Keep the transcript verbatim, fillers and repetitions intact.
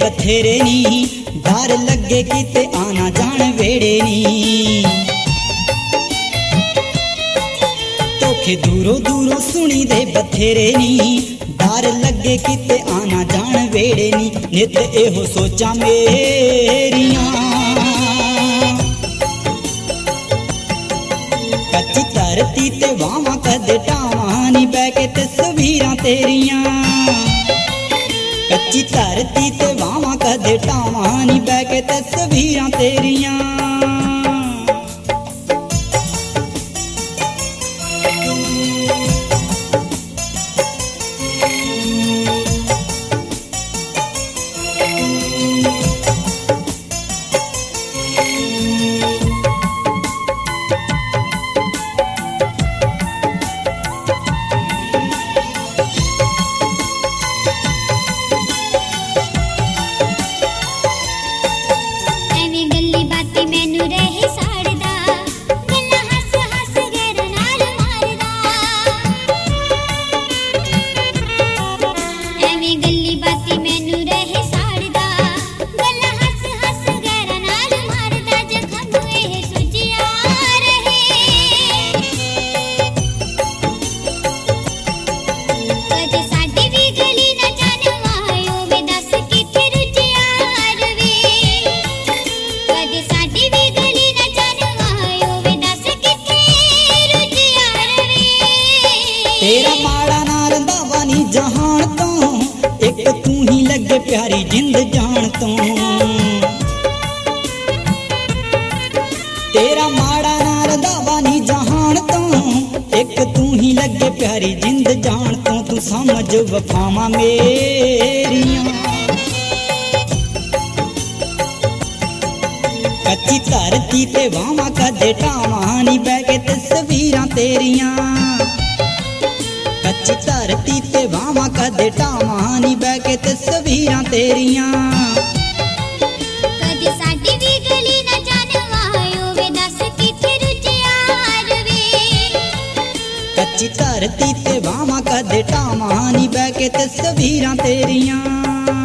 बथेरे नी, डर लगे किते आना जान वेड़े नी। तोखे दूरों दूरों सुनी दे बथेरे नी, डर लगे किते आना जान वेड़े नी। नित एहो सोचा मेरियां, कच्ची धरती ते वावां कदे टावां नी बह के तस्वीरां तेरियां। कच्ची धरती ते वावां कदे टावां नी बह के तस्वीरां तेरियां। तेरा माड़ा ना रंधावा नी जहान तो, एक तू ही लगे प्यारी जिंद जान तो। तेरा माड़ा ना रंधावा नी जहान तो, एक तू ही लगे प्यारी जिंद जान तो। तू समझ वफावां मेरियां, कच्ची धरती ते वावां कदे टावां नी बह के तस्वीरां तेरियां। कच्ची धरती ते वावां कदे टावां नी बह के तस्वीरां तेरियां। कदे साडी वी गली ना जानवायो वे दस किथे रुजिया रवे। कच्ची धरती ते वावां कदे टावां नी बह के तस्वीरां तेरियां।